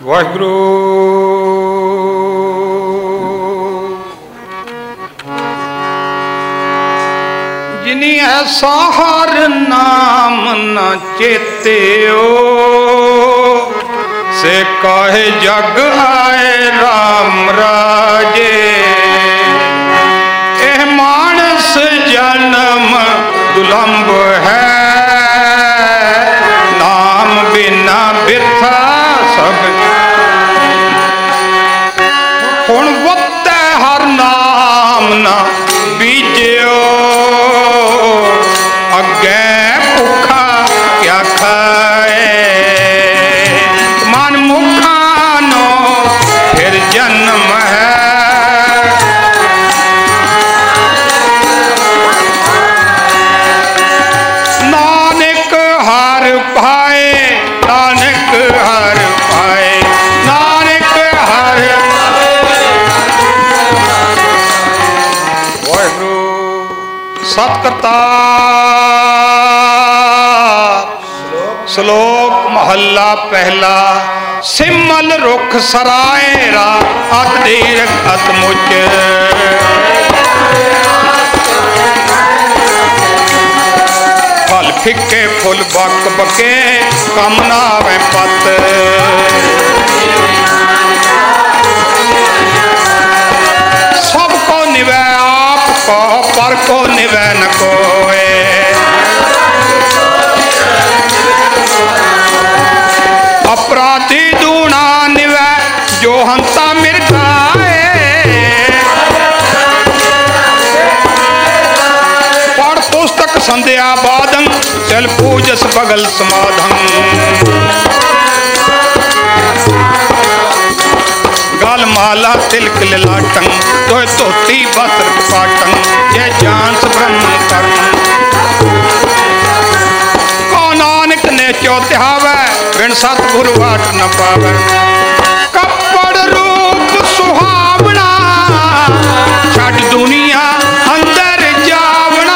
वाहिगुरु जिनी ऐसा हर नाम न चेत्यो से काहे जग आए राम राजे। एह मानस जन्म दुलंब है नाम बिना बिरथा सब। हुण वत्ते हर नाम ना बीजो अगे भुखा क्या खाए। मन मुखा नो फिर जन्म है नानक हर पाए नानक हर पाए नानक हर। सतकर्ता श्लोक महला पहला। सिमल रुख सरायरा अत दीर्घ अत मुच। फल फिके फुल बक बके कम ना वे पत। सबको निवे आप को पर को निवे न कोए। अपराधी दूना निवे जो हंता मिर्गाए। पढ़ पुस्तक संध्या बादं चल पूजस बगल समाधं। गाल माला तिलक ललाटं तो धोती वस्त्र पाटं जय जानस ब्रह्म कर्म। को नानक ने चौथावे बिन सतगुरु वाट न पावे। कपड़ रूप सुहावना छड़ दुनिया अंदर जावना।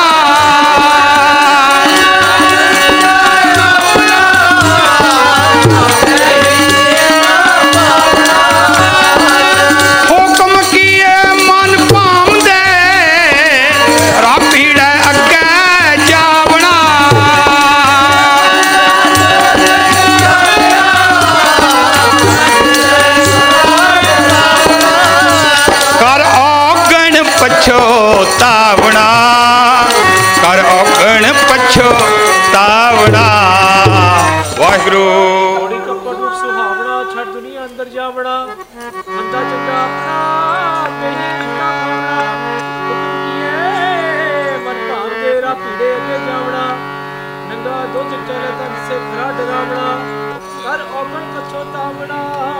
हुक्म किए मन पाम दे रापीड़े अगे जावना। कर औगण पछोतावना कर औगण पछोतावना। वाहिगुरु सुहावना छड़ दुनिया अंदर जावना। बंदा चंगा अपना कहीं निका पावना। हुक्म किए मन भाव दे रा पीड़े अगे जावना। नंगा दो चले तन से खरा डरावना। कर औगण पछोतावना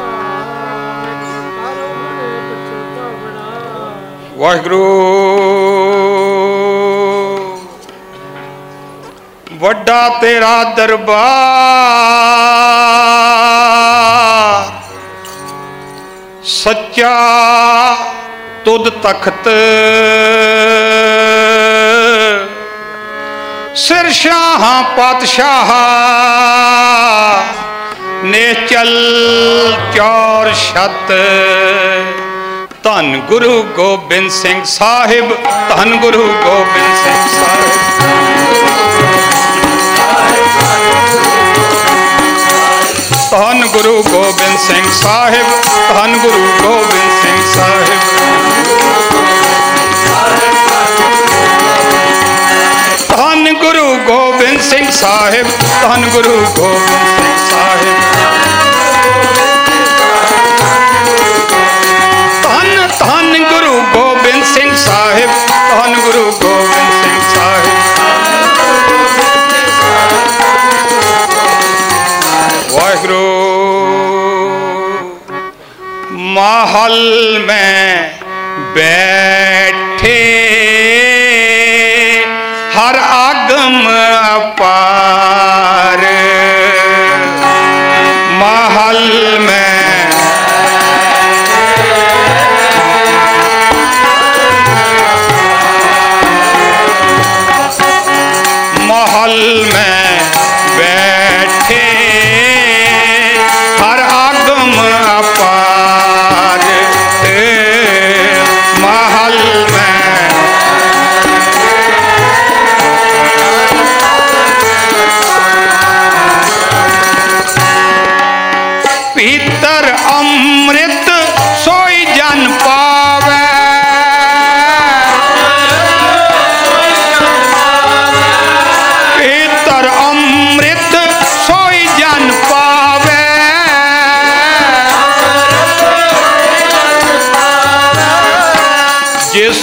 कर औगण पछोतावना। वाहिगुरु वड्डा तेरा दरबार सच्चा तुद तख्त। सिर शाह पातशाह नेचल चौर छत। धन गुरु गोबिंद सिंह साहिब धन गुरु गोबिंद सिंह साहिब। धन गुरु गोबिंद सिंह साहिब धन गुरु गोबिंद सिंह साहिब। धन गुरु गोबिंद सिंह साहिब धन गुरु गोबिंद सिंह साहिब। धन धन गुरु गोबिंद सिंह साहिब धन गुरु गोबिंद सिंह साहिब। वाहिगुरु महल में बैठे हर आगम अपार। महल में महल में बैठे हर आगम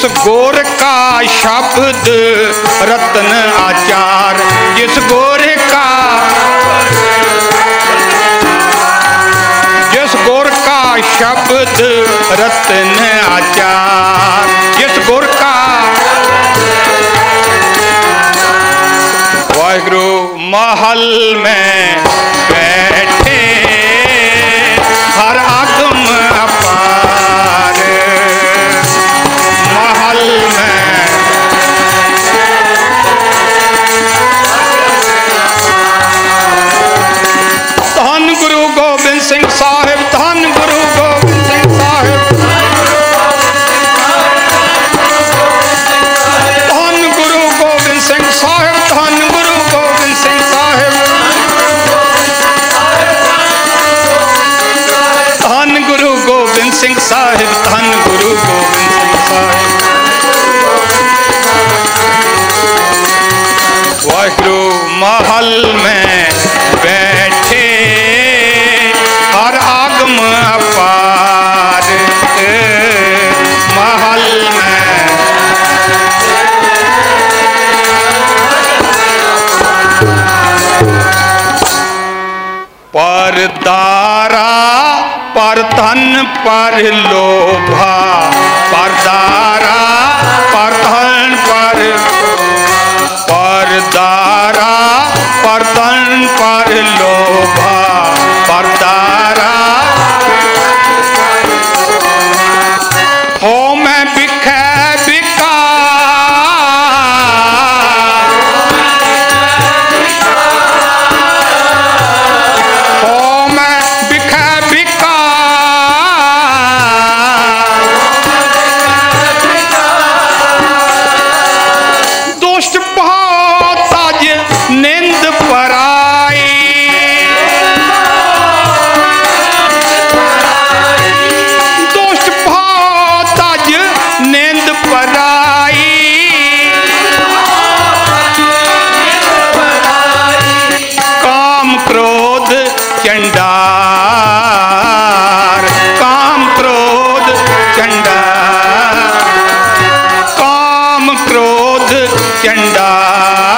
जिस गोर का शब्द रत्न आचार, जिस गोर का शब्द रत्न आचार, जिस गुर का वाहिगुरु महल में बैठे हर आगम अपार, महल में धन गुरु गोबिंद सिंह साहिब, धन गुरु गोबिंद सिंह साहिब, धन गुरु गोबिंद सिंह साहिब, धन गुरु गोबिंद सिंह साहिब, धन गुरु गोबिंद सिंह साहिब, धन गुरु गोबिंद सिंह साहिब। वाहिगुरु महल में बैठे हर आगम अपार, महल में पर दारा पर धन पर लोभा, पर दारा पर धन पर दारा पर धन पर लोभा, पर दारा हो मैं बिखे बिका, हो मैं बिखे बिका, दुष्ट ताज निंद पराई, दुष्ट ताज निंद पराई, काम क्रोध चंडार, काम क्रोध चंडार, काम क्रोध चंडार,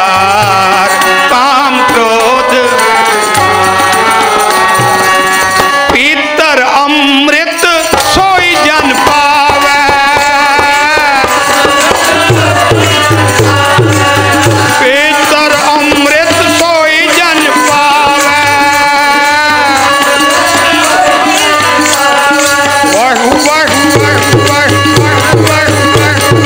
काम क्रोध पीतर अमृत सोई जन पावे, पीतर अमृत सोई जन पावे, वाहु वाहु वाहु वाहु वाहु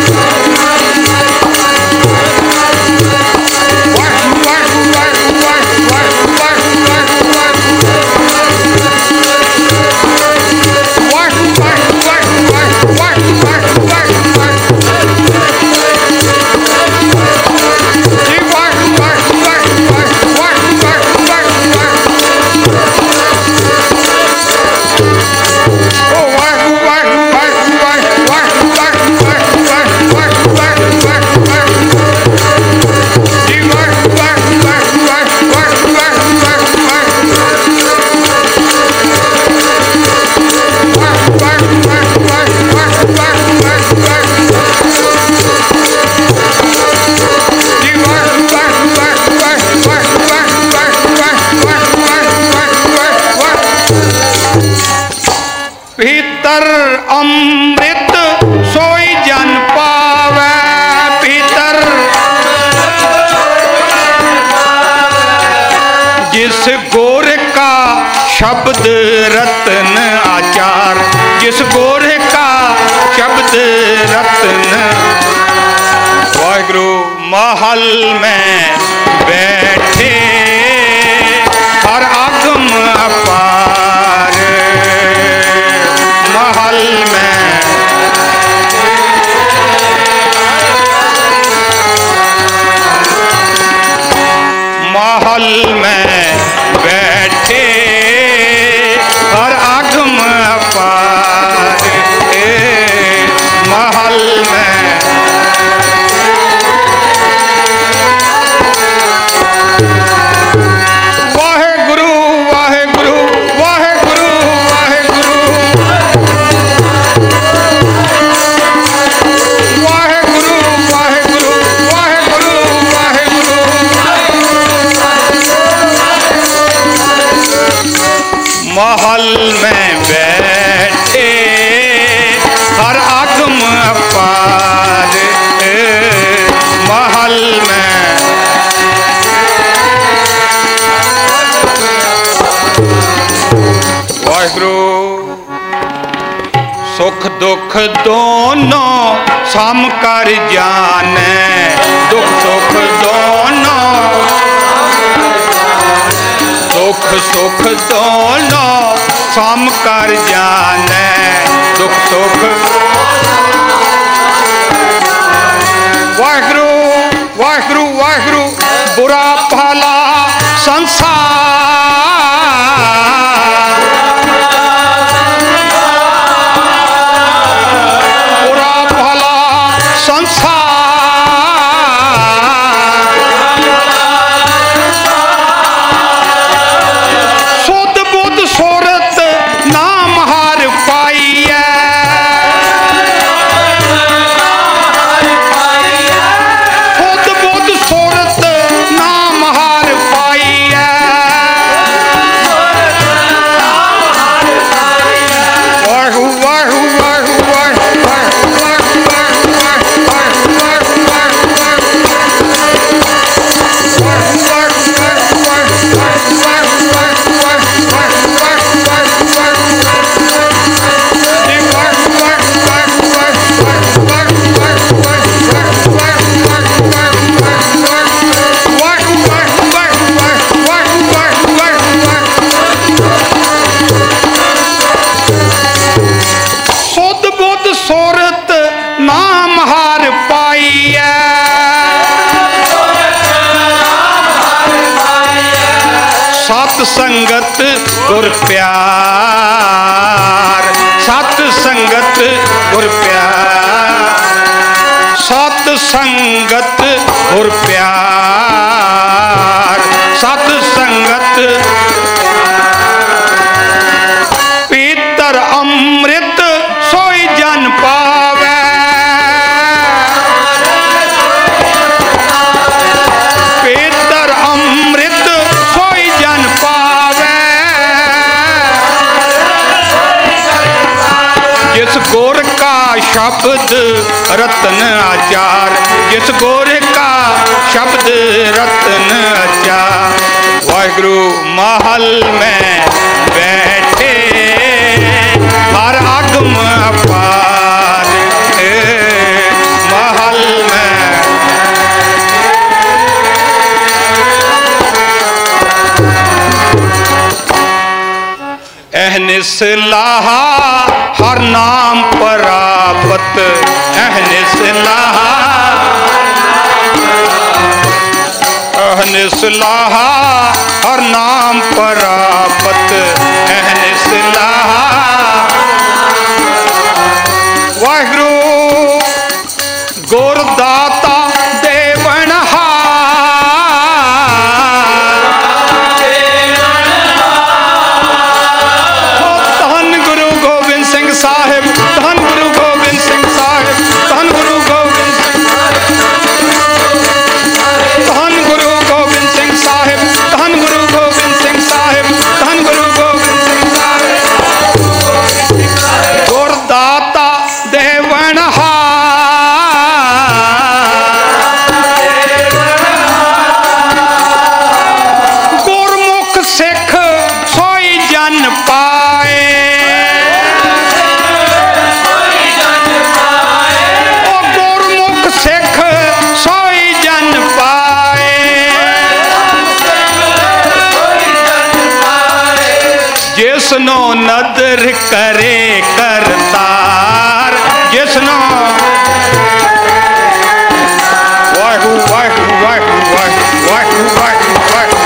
भीतर अमृत सोई जन पावे, भीतर जिस गोर का शब्द रत्न आचार, जिस गोर का शब्द रत्न, वाहिगुरु महल में बैठे हर आगम अपार, महल में महल में बैठे हर आगम अपार, महल में वाहेगुरु वाहेगुरु वाहेगुरु वाहेगुरु महल में बैठे हर आगम अपार महल में वाहिगुरु सुख दुख दोनों सम कर जाने दुख सुख दोनों दुख सुख दोनों सम कर जाने दुख सुख वाहिगुरु वाहिगुरु वाहिगुरु बुरा भला संसार बुरा भला संसार सुध बुध सूरत नाम हार पाइए सुध बुध सूरत नाम हार पाइए वाहु वाहु वाहु सुध बुध सूरत नाम हार पाइए सत संगत गुर प्यार सत संगत गुर प्यार सत संगत गुर प्यार सत संगत पीतर अमृत सोई जन पावे पीतर अमृत सोई जन पावे जिस गोर का शब्द रत्न आचार जिस गोर का शब्द रत्न आचार वाहिगुरु महल में बैठे हर आगम अपार महल में अहनिस लाहा हर नाम परापत अहनिस लाहा अहनिस लाहा हर नाम परापत अहनिस लाहा वाहिगुरु गुरदाता देवनहार धन गुरु गोबिंद सिंह साहिब धन गुरु गोबिंद सिंह साहिब धन गुरु गोबिंद धन गुरु गोबिंद सिंह साहिब धन गुरु गोबिंद सिंह साहिब धन गुरु गोबिंद सिंह साहिब गुरदाता देवनहार गुरमुख सिख सोई जन पाए ओ गुरमुख सिख सोई जन पाए जिसनो नदर करे करतार जिसनो वाहु वाहु वाहु वाहु वाहु वाहु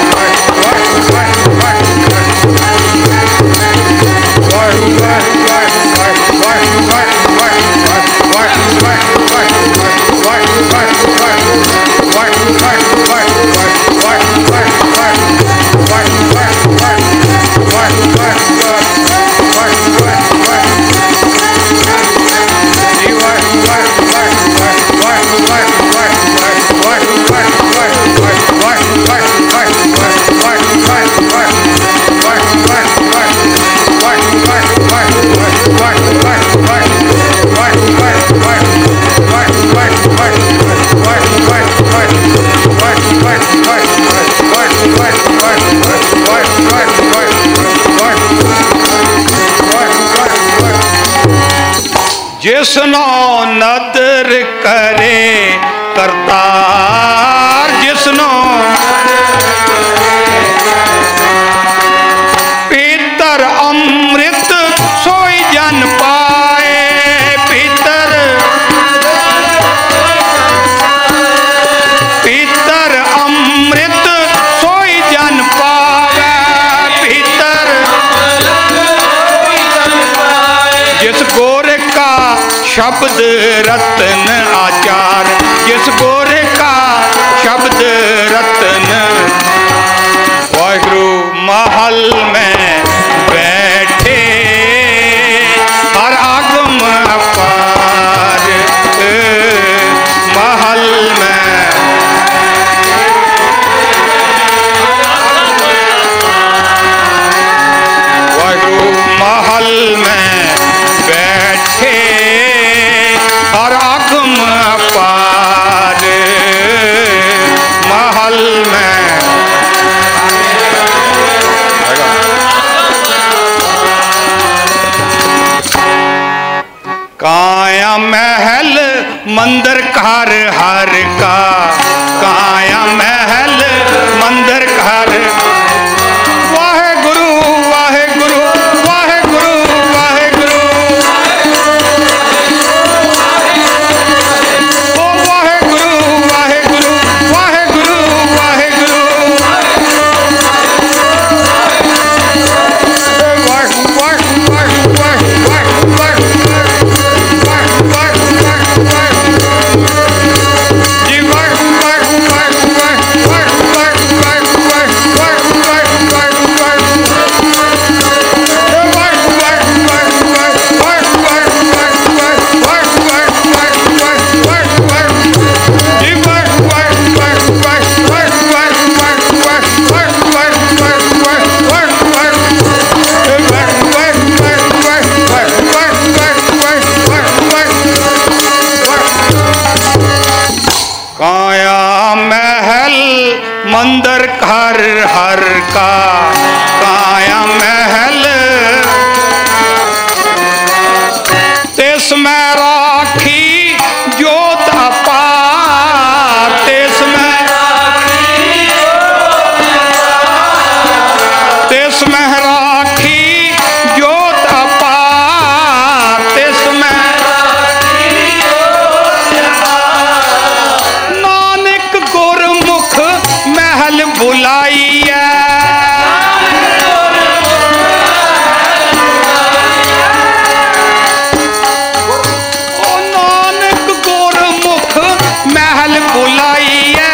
जिसनो नदर करे करतार, जिसनो पीतर अमृत सोई जन पाए, पीतर अमृत सोई जन पावे, पीतर जिस गोरे का शब्द रतन आचार, जिस गोरे का शब्द रतन। वाहिगुरु महल में बैठे हर आगम अपार, महल में वाहिगुरु महल में बैठे हर आगम अपार, महल में काया महल मंदिर घर हर का, काया महल मंदिर घर। वाहेगुरु वाहेगुरु वाहेगुरु वाहेगुरु, ओ वाहेगुरु वाहेगुरु वाहेगुरु वाहेगुरु, मंदिर घर हर का, काया महल तेस में राखी जोत अपार, तेस में राखी जोत अपार, तेस में नानक गुरमुख महल बुलाइया, ओ नानक गुरमुख महल बुलाइया,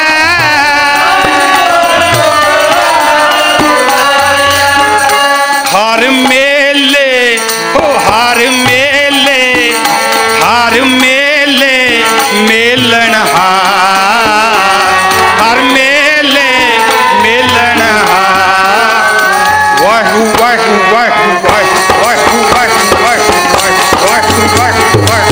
हर मेले हो हर मेले, हर मेले मेलन हर मेले मिलन वाहु वाहु वाहु वाहु वाहु वाहु वाहु वाहु वाहु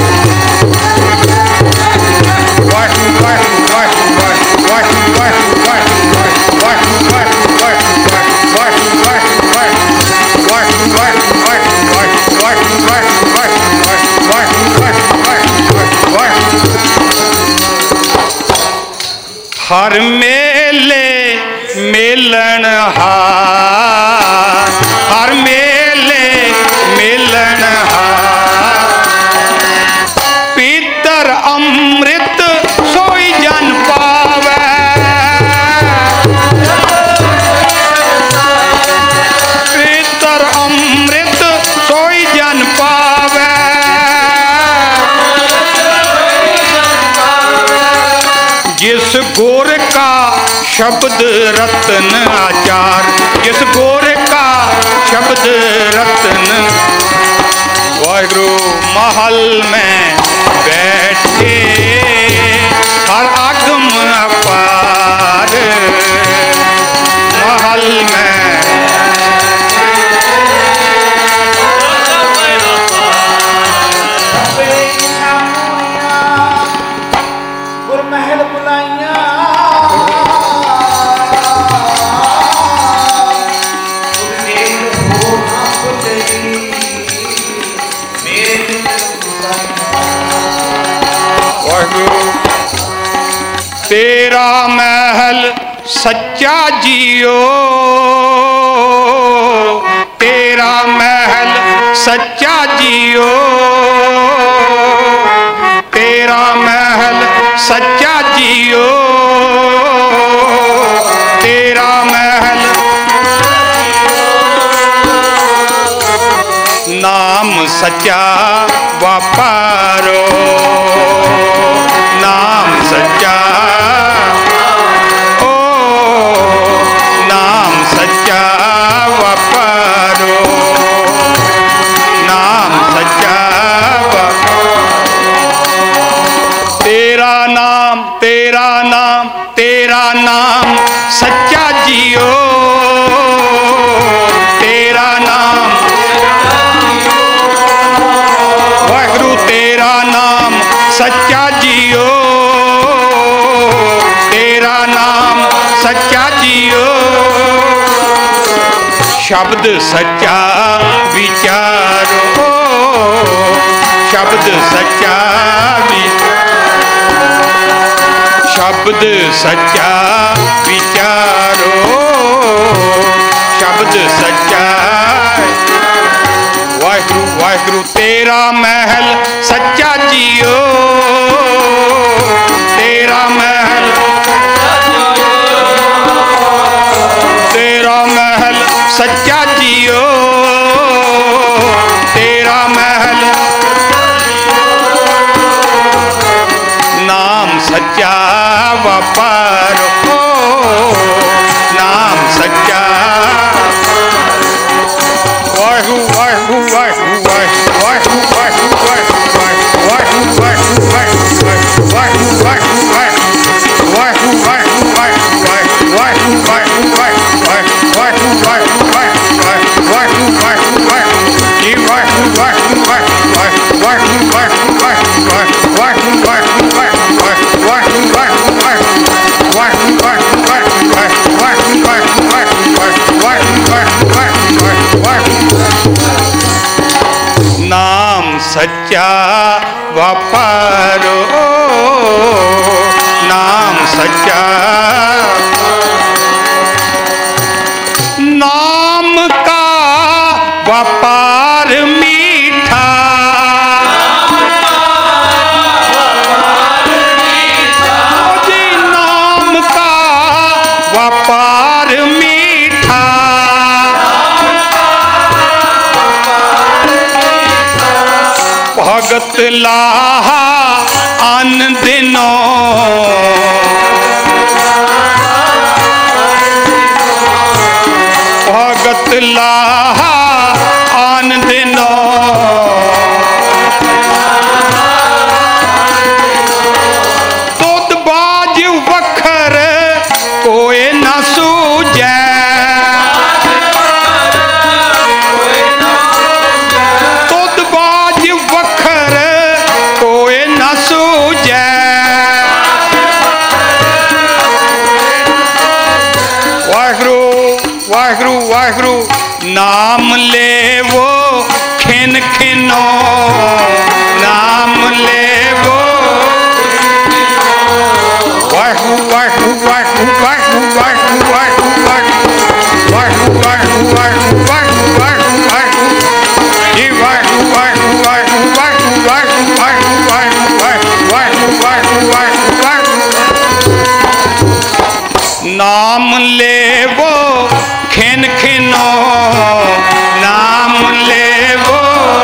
हर मेले मिलन हर मेले मिलन पीतर अमृत सोई जन पावे, पीतर अमृत सोई जन पावे, जिस गोर का शब्द रत्न आचार, जिस गोर का शब्द रत्न। वाहिगुरु महल में बैठे हर आगम अपार, महल में महल बुलाइया मेरे सच्चा जियो तेरा महल सच्चा जियो तेरा महल सच्चा जियो तेरा महल नाम सच्चा वापारो नाम सच्चा ओ नाम सच्चा वापारो नाम सच्चा तेरा नाम तेरा नाम तेरा नाम सच्चा जियो तेरा नाम वाहिगुरु तेरा नाम सच्चा जियो तेरा नाम सच्चा जियो शब्द सच्चा विचारो शब्द सच्चा शब्द सच्चा विचारो शब्द सच्चा वाहिगुरु वाहिगुरु तेरा महल सच्चा जियो तेरा महल तेरा महल सच्चा जियो तेरा महल नाम सच्चा वापारो नाम सच्चा वाहु वाहु वाहु वाहु वाहु वाहु वाहु वाहु वाहु वाहु वाहु नाम सच्चा वापारो नाम सच्चा नाम का व्यापार मीठा जी नाम का व्यापार मीठा भगत लाहा आन दिनों भगत लाहा आन दिनों तुद बाज वखर कोई न सूझे तुद बाज वखर कोई न सूझे वाहिगुरु वाहिगुरु वाहिगुरु नाम ले वो खिन खिनो नाम ले वो वाहिगुरु वाहिगुरु वाहिगुरु वाहिगुरु वाहिगुरु वाहिगुरु वाहिगुरु वाहिगुरु वाहिगुरु वाहिगुरु वाहिगुरु जी वाहिगुरु वाहिगुरु वाहिगुरु वाहिगुरु वाहिगुरु वाहिगुरु वाहिगुरु वाहिगुरु नाम ले वो खिन खिनो नाम ले वो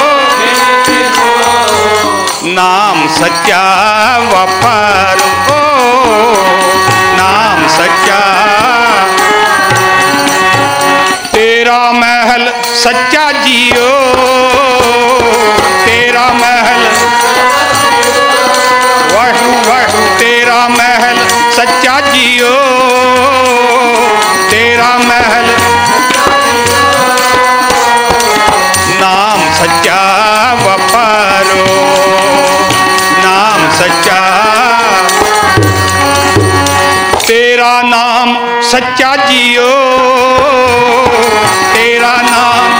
नाम सच्चा वापारो नाम सच्चा तेरा महल सच्चा जियो तेरा महल वाहिगुरु वाहिगुरु तेरा महल सच्चा जियो तेरा महल नाम सच्चा वापारो नाम सच्चा तेरा नाम सच्चा जियो तेरा नाम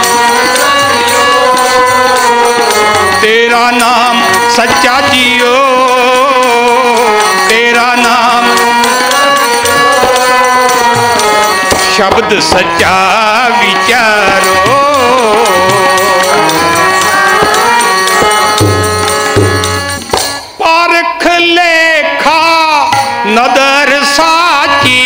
सच्चा जियो तेरा नाम शब्द सच्चा विचारो। परख लेखा नदर साची,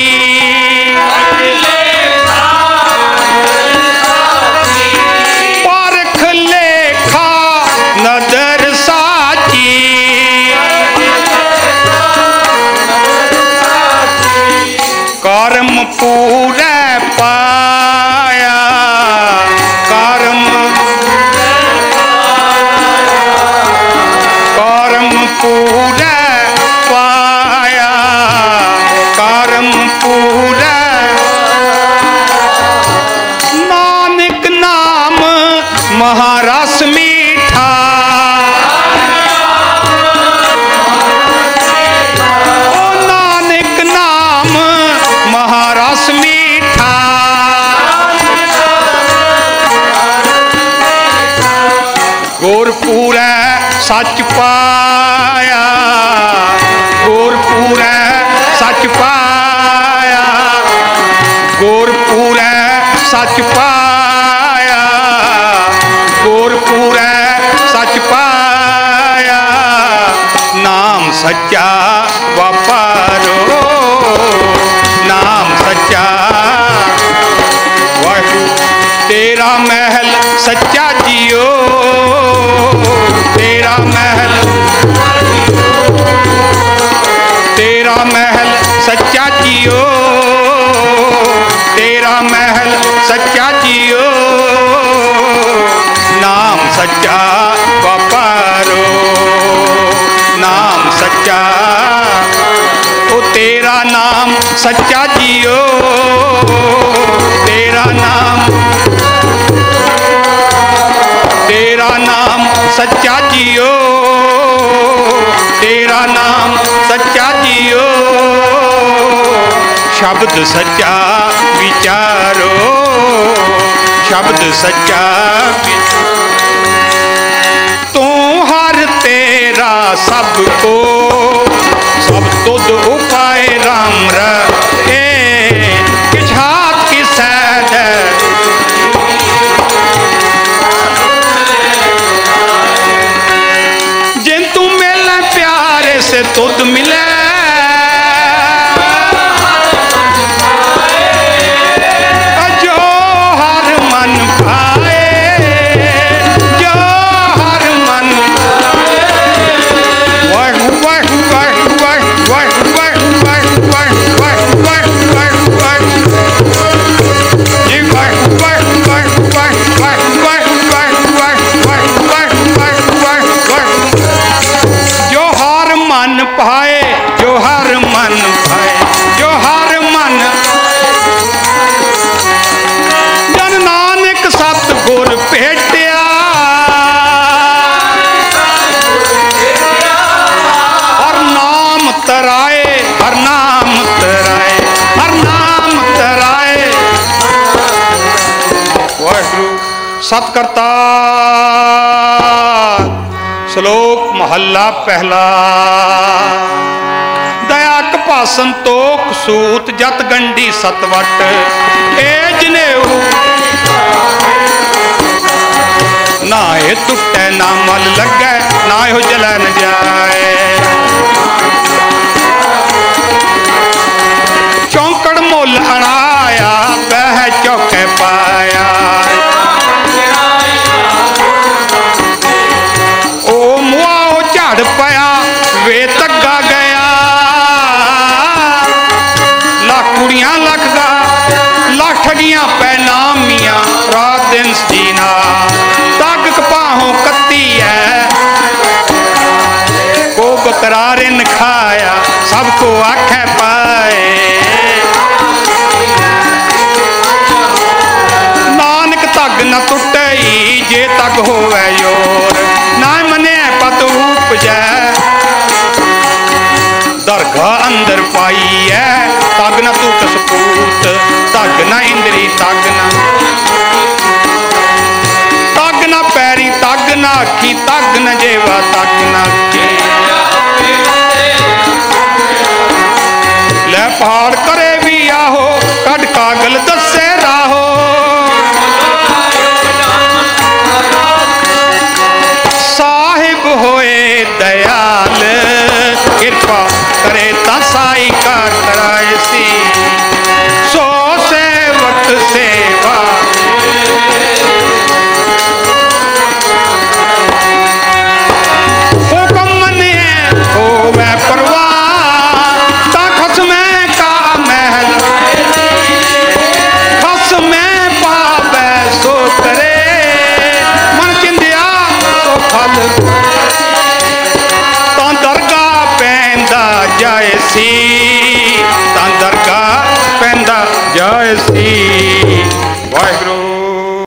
परख लेखा नदर साची, कर्म पूरे पाया, कर्म पूरे पाया, कर्म पूरे। नानक नाम महारस मीठा, ओ नानक नाम महारस मीठा, गुरपुरै सच पाया, गुरपुरै सच पाया, गुरपुरै सच पाया, गुरपुरै सच पाया। नाम सच्चा वापारो, नाम सच्चा वाहिगुरू। तेरा महल सच्चा जियो, तेरा महल, तेरा महल सच्चा जियो, तेरा महल सच्चा जियो। नाम सच्चा वापारो, नाम सच्चा, ओ तेरा नाम सच्चा जियो, तेरा नाम, तेरा नाम सच्चा जियो, तेरा नाम सच्चा जियो। शब्द सच्चा विचारो, शब्द सच्चा तू हर तेरा सबको, सब तुद उपाय राम रे किछात किसै दे। जिन तू मिले प्यारे से तुद मिले, जो हर मन पाए, जो हर मन वाह वाह वाह वाह वाह वाह वाह वाह वाह वाह वाह वाह जी वाह वाह वाह वाह वाह वाह वाह वाह वाह वाह वाह वाह। जो हर मन पाए, जो हर मन पाए, जो हर मन। जन नानक सतगुर भेटिया, हर नाम तराए, हर नाम तराए, हर नाम तराए। वाहिगुरू सतकर्ता। श्लोक महला पहला। दया कपासन तोक सूत जत गंडी सतवट, ए जनेऊ ना ये टुटे ना मल लगे, ना यो जला न जाए। चौंकड़ मुल अड़ाया, बह चौके पाया। ओ मुआओ झाड़ पाया, वे तग्गा गया। लाख कुड़ियां लख गा, लाख ठगियां पै नामियां, रात दिन जीना। तग कपाहों कत्ती है, को बकरारे न खाया, सबको आखे पाए। नानक तग न टुटई, जे तग होवे योर। ना मने पत उपजै, दरगाह अंदर पाई है। तग न टूट सपूत, तग न इंद्री, तग न पैरी, तग न आखी, तग न जेवा, तग न आखी। ले पहाड़ करे भी आहो, कट कागल दसे वाह